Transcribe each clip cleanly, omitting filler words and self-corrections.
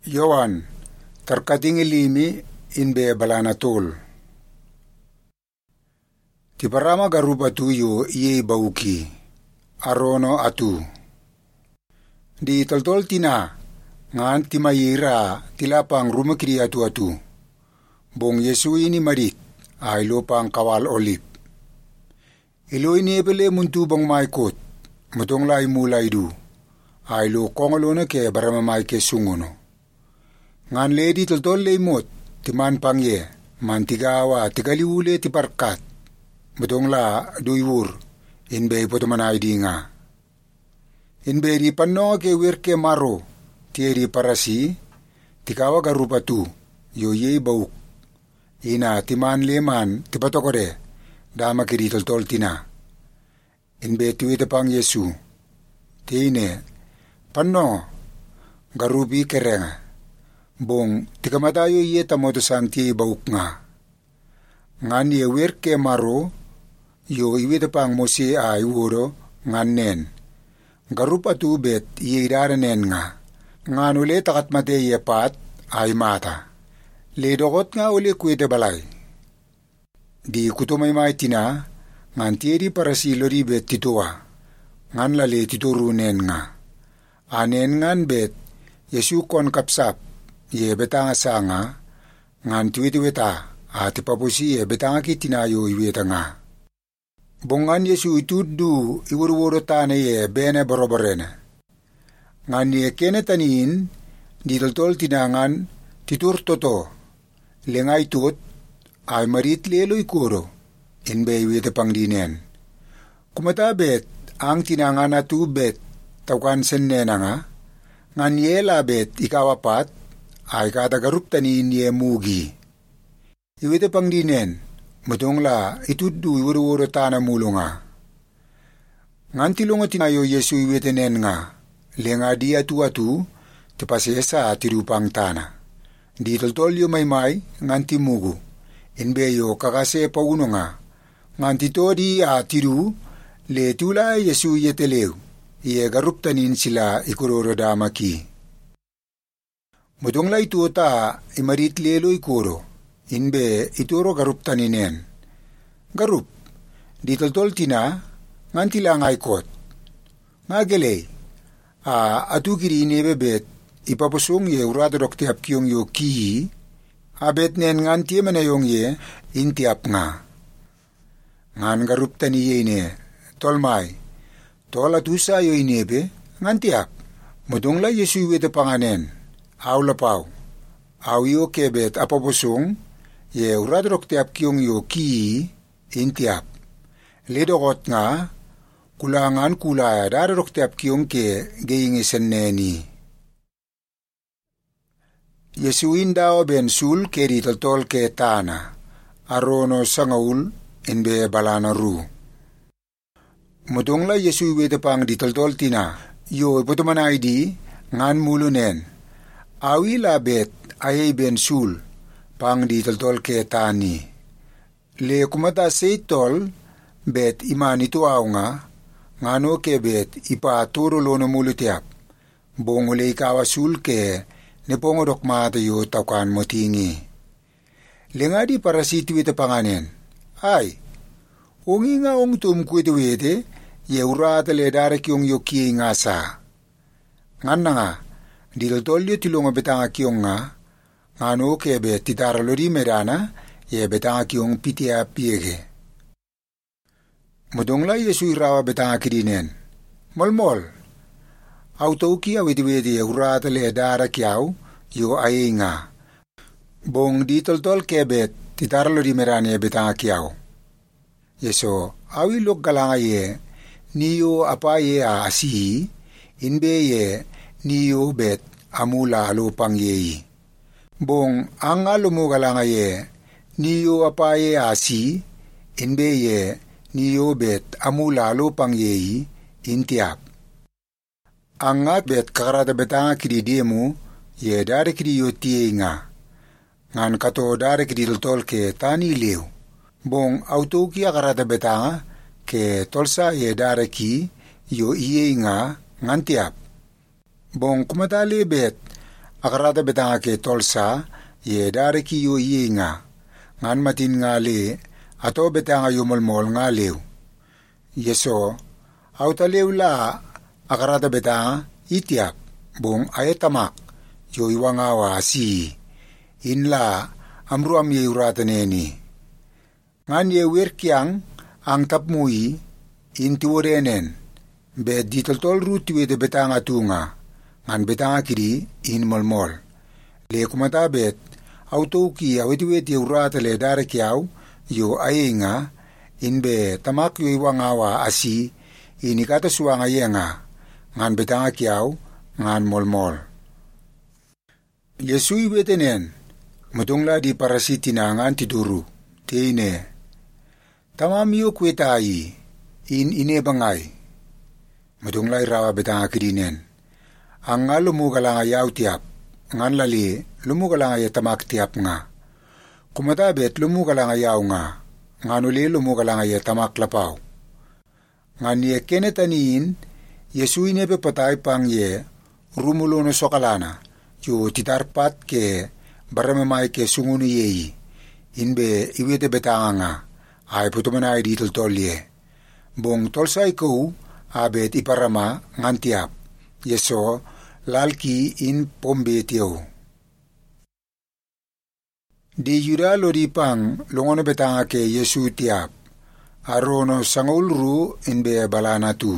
Yowan, tarkating ilimi inbe balanatul. Tiparama garupa tuyo iye bauki, arono atu. Di toltol tina, ngan timayira tilapang rumakiri atu. Bong Yesu ini marit, ay lopang kawal olip. Ilo inebele muntubang maikot, matong lai mulay du, ay lo kongalo na ke baramamay ke sungono. Ngan ledi toltol lemot, timan pangye, mantigawa tigaliwule tiparkat, matong la duywur, inbe potomanay di nga. Inbe di panno ke wirke maro, tieri parasi, tikawa garupa tu, yoye bauk. Ina timan leman tipatokore, dama kiri toltol tina. Inbe tuwite pang Yesu, tine, panno, garupi kerenga. Bong tikamatayo iye tamotosan tiye bauk nga. Ngan ye wirke maro, yo iwite pang mose ay wuro ngan nen. Garupa tu bet iye idaranen nga. Ngan ule takat mate ye pat ay mata. Ledokot nga ule kwete balay. Di kutumay tina, ngan tiye di para si lori bet titua. Ngan lale titurunen nga. Anen ngan bet, Yesu kon kapsap, ye betanga sanga, ngan tuwitiwita, ati papusi ye betanga kitinayo iwita nga. Bongan Yesu itudu iwurwuro tane ye bene boroborene. Ngan ye kene tanin, di toltol tinangan, titur toto, lengay tut, ay marit lelo ikuro, inbe iwita pang dinen. Kumatabet, ang tinangan na tubet, tawkan sennena nga, ngan ye labet ikawapat, ay katagarup tanin ye mugi. Iwite pang dinen, matong la itudu iwuro-wuro tana mulo nga. Ngan tilungo tinayo Yesu iwite nen nga, lenga di atu-atu, tipasesa tirupang tana. Di toltolyo maymay, ngan timugu, inbeyo kakase pauno nga, ngan tito di tiru, le tula Yesu yetelew, iye garup tanin sila ikuroro damaki. Mutong la ito ta imarit lelo ikuro, inbe ituro garup taninen. Garup, di toltol tina, ngan tilang aikot. Nga gelay, atu kiri inebebet, ipapusong ye uradorok tiap kiyong yo kihi, abet nen ngan tiye manayong ye, intiap nga. Ngan garup tani ye ine, tolmay, tol atusa yo inebe, ngan tiap. Mutong la Yesu iwete panganen. Aw lapaw, aw yo kebet apapusong, ye uradrok tiap kiyong yo ki, intiap. Ledokot nga, kulangan kulaya darok tiap kiyong ke geyingisen neni. Yesuin daw ben sul keri toltol ke tana, arono sangaul inbe balana ru. Mutong la Yesu wete pang di toltol tina, yo ipotomanay di, ngan mulunen. Awi labet ayay ben sul, pang di toltol ke tani. Le kumata say tol, bet iman ito aw nga, ngano ke bet ipaturo lo na mulutiap, bongole ikawa sul ke, nepongodok matayo tawkan mo tingi. Le nga di para situita panganen, ay, ungi nga ong tumkwitiwite, ye urata le darak yung yoki nga sa. Ngan na nga, di toltolyo tilunga betanga kiyong nga, ngano kebe titaralori medana, ye betanga kiyong pitia piege. Mudong la Yesu irawa betanga kidinen, molmol, autoki awitiwiti ye urata le dara kiyaw, yo aye nga. Bong di toltol kebet titaralori medana ye betanga kiyaw. Yeso, awilok galanga ye, niyo apaye asihi, inbe ye, niyo bet amula alupang yeyi. Bong ang alumugalanga ye, niyo apaye asi, inbe ye, niyo bet amula alupang yeyi, intiap. Ang nga bet kakarata betanga kididemu, ye dare kidiyo tiye nga. Ngan kato dare kidiltol ke tani liw. Bong autoki akarata betanga, ke tolsa ye dare ki, yo iye nga, ngantiap. Bong kumatali bet, akarata betanga ke tolsa ye dare ki yo iye nga. Ngan matin nga le ato betanga yo molmol nga lew. Yeso auta lew la akarata betanga itiap bong ayetamak yo iwangawa si inla amruam ye urata neni. Ngan ye werkiang ang tapmui intuorenen be ditoltol ruti wede betanga tunga ngan betanga kiri in molmol. Le kumatabet autoki awetiweti urata le dare kiaw yo ayenga inbe tamak yo iwangawa asi inikata suanga yenga ngan betanga kiaw ngan molmol. Yesu iwetenen mutungla di parasitina ngan tiduru teine tamam yo kwetai in inebangay mutungla irawa betanga kirinen ang nga lumugalang ayaw tiap ngan lali lumugalang ay tamak tiap nga. Kumatabet lumugalang ayaw nga ngan uli lumugalang ay tamak lapaw. Ngan ye kenetaniin Yesu inebe patay pang ye rumulo no sokalana yu titarpat ke baramamay ke sungunu yeyi inbe iwete betanga nga ay putumanay ditol tolye. Bong tolsay ko abet iparama ngan tiap Yeso lalki in pombetio. Di yuda lodi pang longono betanga ke Yesu tiap arono sangulru inbe balana tu.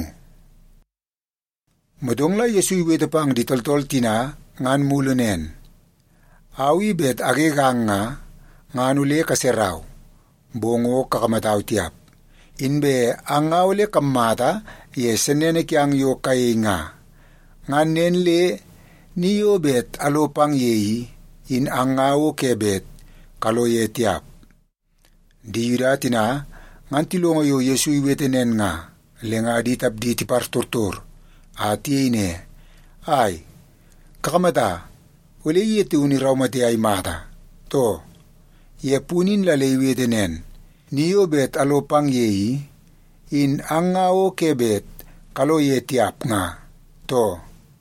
Mudongla Yesu iwete pang di toltol tina ngan mulunen. Awi bet agegang nga nganule kaseraw bongo kakamataw tiap. Inbe ang ngawle kamata yesenene kyang yo kay nga. Ngan nenle niyo bet alopang yeyi in ang ngawo kebet kalo ye tiap. Di yudatina ngan tilongo yo Yesu iwetenen nga lenga ditap di tiparturtur at yene ay kakamata uli yeti uniraw mati ay mata to ye punin lale iwetenen niyo bet alopang yeyi in ang ngawo kebet kalo ye tiap nga to.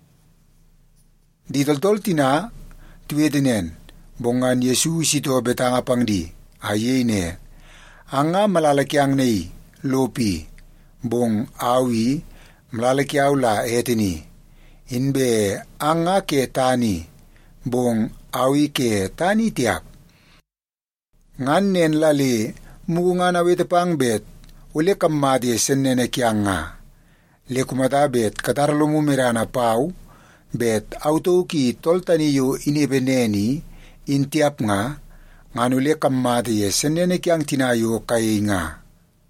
Di toltol tina tuwetenen bongan Yesu sito betanga pangdi ayene anga malalakyang nei lopi bong awi malalakyaw la eteni inbe anga ke tani bong awi ke tani tiap. Ngan nen lali mugungan awete pang bet ule kamadi senene kyang nga le kumata bet katarlo mumirana pau bet autoki toltaniyo inebeneni intiap nga nganule kamati senene kyang tinayo kay nga.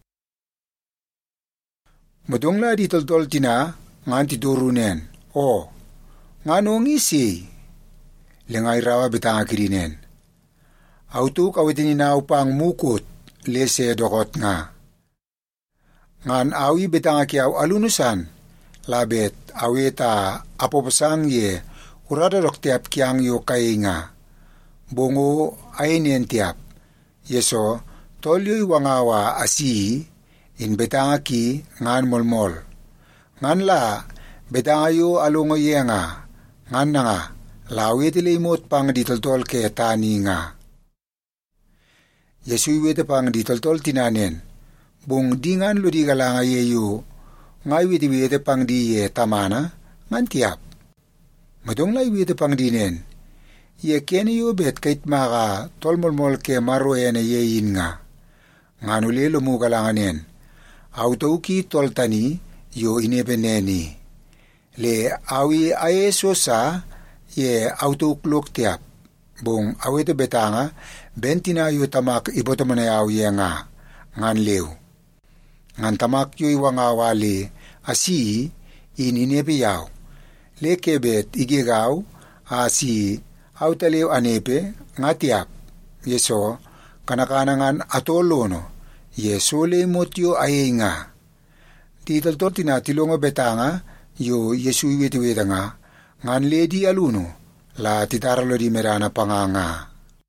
Mudongla di toltol tina ngan tidurunen o nganong isi lengay rawa betanga kirinen. Autuk awetininaw pang mukot lese dokot nga. Ngan awi betanga kiyaw alunusan labet aweta apopasang ye urada doktiap kyang yo kay nga. Bongo aynen tiap. Yeso tolyo iwangawa asi in betanga ki ngan molmol. Ngan la betanga yo alungo ye nga. Ngan na nga lawete limot pang ditoltol ke tani nga. Yesu iwete pang ditoltol tinanen. Bong dingan lo di galanga yeyo ngay witi pang di ye tamana ngan tiap. Madong la iwete pang dinen. Ye kene yo bet kait maka tolmolmol ke maroene yeyin nga. Nganule lumugalanganen. Autoki toltani yo inebeneni. Le awi ayeso sa ye autoklok tiap. Bong awete betanga bentina yo tamak ibotamanayaw ye nga. Ngan lew. Ngan tamak yo iwangawali asi ininebeyaw. Le kebet igigaw asi autalew anepe nga tiap. Yeso kanakanangan atolono. Yeso le motyo ay nga. Titoltor tinatilongo betanga yo Yesu iwetiweta nga. Ngan le di aluno la titaralo di merana panganga.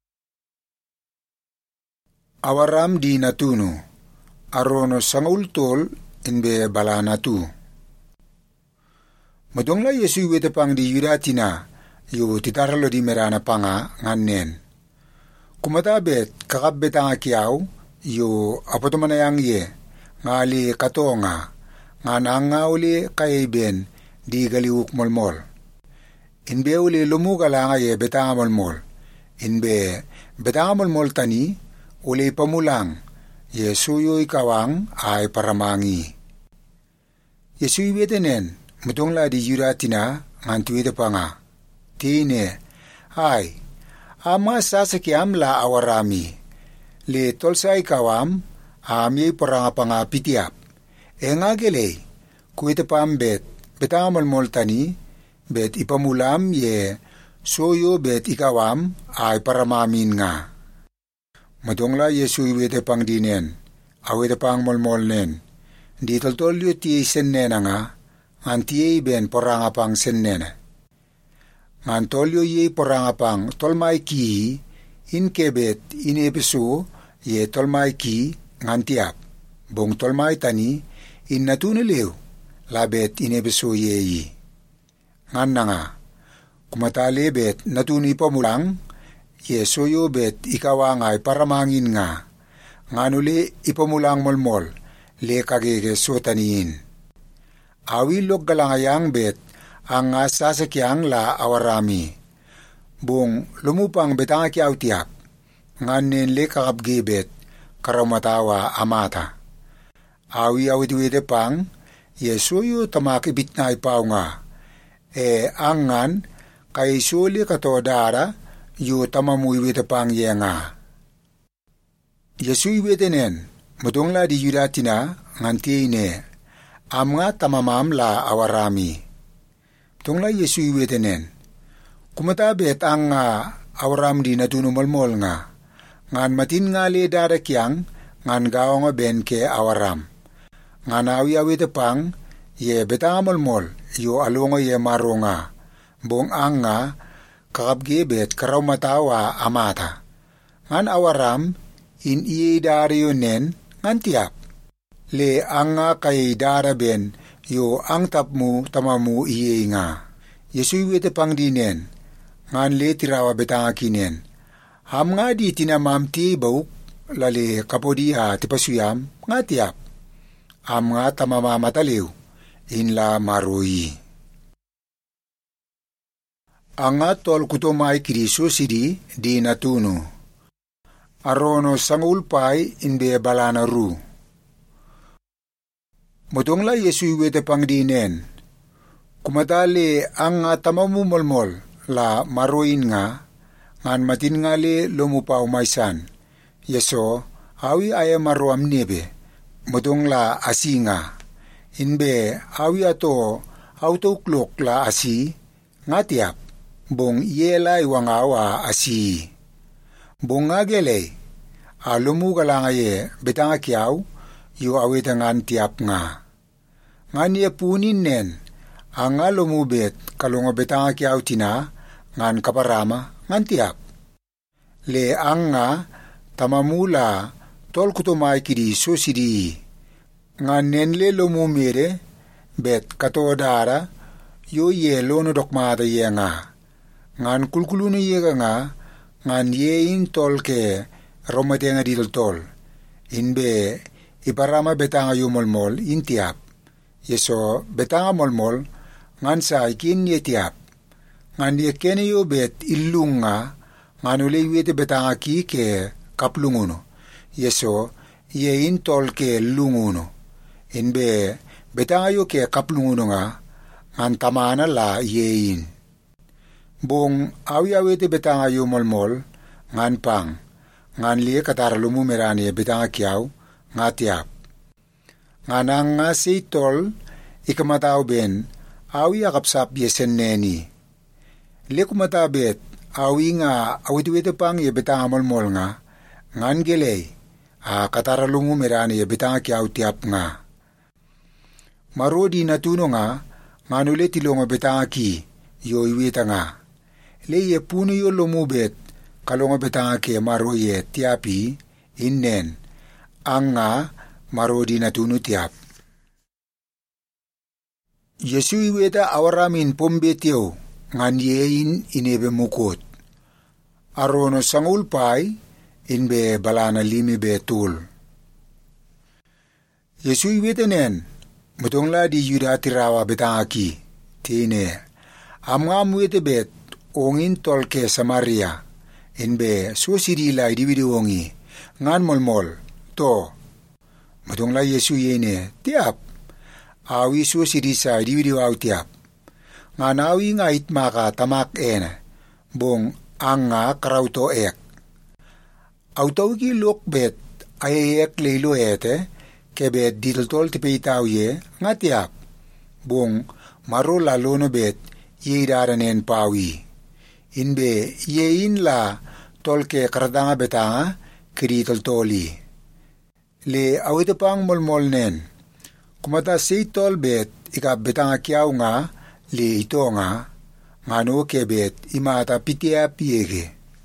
Awaram di natuno. Arono sangultol inbe balana tu. Madongla Yesu iwete pang di yudatina yu titaralo di merana panga nganen. Kumata bet kakap betanga kiaw yu apotomanayang ye ngali katonga ngananga uli kaiben di galiwuk molmol. Inbe uli lumugalanga ye betanga molmol. Inbe betanga molmol tani uli pamulang ye suyo ikawang ay paramangi. Yesu iwetenen mutongla di yuratina ngantuwete panga. Tine, ay, ama sasakiam la awarami. Le tolsa ikawam, ami paranga panga pitiap. E nga gelay, kuwete pambet, betanga molmol tani, bet ipamulam ye, soyo bet ikawam, ay paramamin nga. Matongla Yesu iwete pang dinen, awete pang molmol nen. Di toltolyo tiye sennena nga, ngan tiye ben poranga pang sennena. Ngan tolyo ye poranga pang tolmay ki, in kebet inepeso ye tolmay ki ngan tiap. Bong tolmay tani, in natuniliw, labet inepeso ye yi. Ngan na nga, kumatali bet natuni pamulang, ye soyo bet ikawangay paramangin nga. Ngan uli ipamulang molmol, le kagege sotaniin. Awilog galangayang bet ang sasakyang la awarami. Bung lumupang betanga kiaw tiap, nganen le kakabgebet karamatawa amata. Awi awidwede pang, yesuyo tamakibit na ipaw nga. E angan kay suli katodara yu tamamuiwede pang ye nga. Yesu iwedenen, mutongla di yudatina ngantine, am nga tamamam la awarami. Tongla Yesu iwetenen, kumatabet ang awaram di natunumalmol nga, ngan matin nga le darakyang, ngan gao nga ben ke awaram. Ngan awi awete pang, ye betangamalmol, yu alunga ye maro nga, bong ang nga, kakabgebet karaw matawa amata. Ngan awaram, in iye darayo nen, ngan tiap. Le ang nga kay daraben yo ang tapmu tamamu iye nga. Yesu iwete pang dinen, ngan le tirawa betanga kinen. Ham nga di tinamam ti bauk, lali kapodiha tipasuyam, nga tiap. Am nga tamamamataliw, inla marui. Ang nga tol kutomay Kristo sidi di natuno. Arono sangulpay inbe balana ru. Mutongla Yesu iwete pang dinen, kumadali ang tamamumolmol la maruin nga, ngan matin nga le lumupaw maysan. Yeso, awi aya maruam nebe, mutongla asi nga. Inbe awi ato autoklok la asi, nga tiap, bong yela iwangawa asi. Bong nga gelay, alumuga nga ye betanga kiaw, yu awetangan tiap nga. Ngan ye punin nen, ang nga lumubet kalunga betanga kiaw tina, ngan kaparama, ngan tiap. Le ang nga tamamula tol kutumay Kristo sidi. Ngan nenle lumumire, bet katodara, yu ye lono dokmata ye nga. Ngan kulkuluna ye nga, ngan ye in tol ke romate nga ditol tol. Inbe iparama betanga yumolmol in tiap. Yeso betanga molmol ngan sa ikin ye tiap. Ngan ye kene yo bet illung nga ngan uli wete betanga ki ke kaplunguno. Yeso ye in tol ke lunguno. Inbe betanga yo ke kaplunguno nga ngan tamana la ye in. Bong awi awete betanga yumolmol ngan pang. Ngan liye kataralumu merani betanga kiaw nga tiap. Nganang nga si tol, ikamataw ben, awi akapsap yesen neni. Le kumatabet, awi nga awit-wite pang yebetanga molmol nga, ngan gelay, kataralungu merani yebetanga kiaw tiap nga. Marodi natuno nga, ngan ulit ilong betanga ki, yo iwita nga. Le ye puno yo lumubet, kalong betanga ke maro ye tiapi, innen, ang nga, marodi natuno tiap. Yesu iweta awaramin pombetyo, ngan yein inebe mukot. Arono sangul pai inbe balana limi betul. Yesu iwetenen mutongla di Yuda tirawa betangaki tine amngam wete bet ongin tolke Samaria inbe susirila idibidi ongi ngan molmol to mutongla Yesu yene tiap awi susirisa idibidi waw tiap ngan awi ngait maka tamak ena bong anga karauto ek autoki lok bet ayek leilo ete kebet ditoltol tipeitaw ye ngatiap bong maro lalono bet yeidaranen pawi inbe yein la tolke karadanga betanga kiri toltoli le awete pang molmol nen kumata sei tol bet ika betanga kiaw nga le ito nga ngano kebet imata pitia piege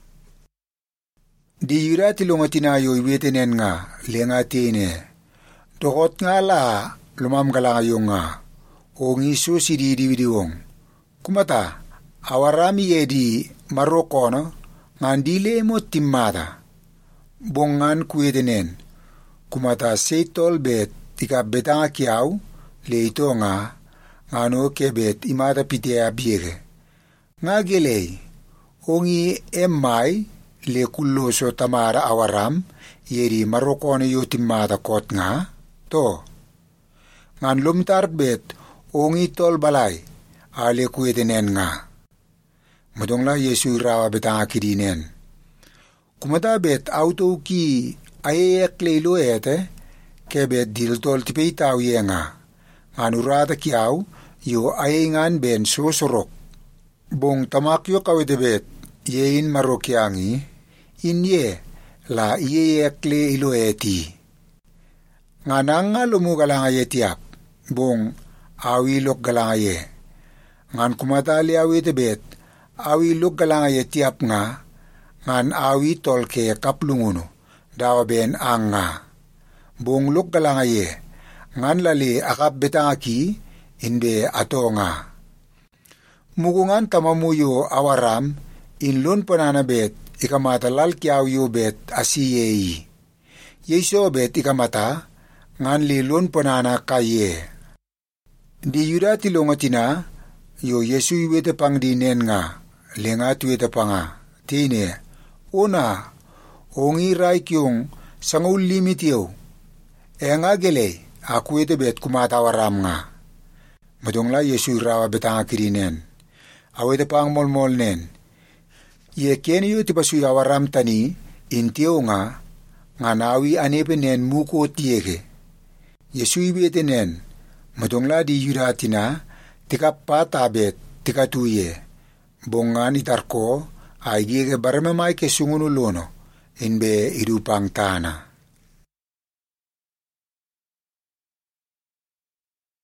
di Yuda tilongatinayo iwetenen nga le nga tine dokot nga la lumam galangayong nga o ngiso si didiwidiwong kumata awarami yedi marokono ngandile mo timmata bongan kuwetenen kumata seitol bet tika betanga kiaw le ito nga ngano kebet imata pitea biege nga gelei ongi emmai le kulloso tamara awaram yedi marokono yo timmata kot nga to ngan lumtar bet ongi tol balay ale kuwetenen nga mudongla Yesu rawa betanga kidinen kumata bet auto ki ayek leilo ete kebet diltol tipeitaw ye nga ngan urata kiaw yo ayengan ben sosorok bong tamakyo kawete bet yein marokyangi inye la iyek le ilo eti nganang nga lumugalanga ye tiap bong awilok galanga ye ngan kumatali awite bet awilok galanga ye tiap nga ngan awi tolke kaplunguno dawa ben anga bong lok galanga ye ngan lali akap betanga ki inbe ato nga mugungan tamamuyo awaram inlon panana bet ikamata lalkiaw yo bet asiyei yeso bet ikamata ngan lilon panana kaye di Yuda tilongatina yo Yesu iwete pang dinen nga lenga tuwete panga tine ona ongi rai kyong sangul limitiyo nga gele akuwete bet kumata waram nga madongla Yesu rawa betanga kirinen awete pang molmol nen ye kenyo tipasuy awaram tani intiyo nga nganawi anepenen muko tiege Yesu iwetenen madongla di Yuda tina tikapata bet tikatuye bongan itarko ay gige baramamay kesungunulono inbe idupang tana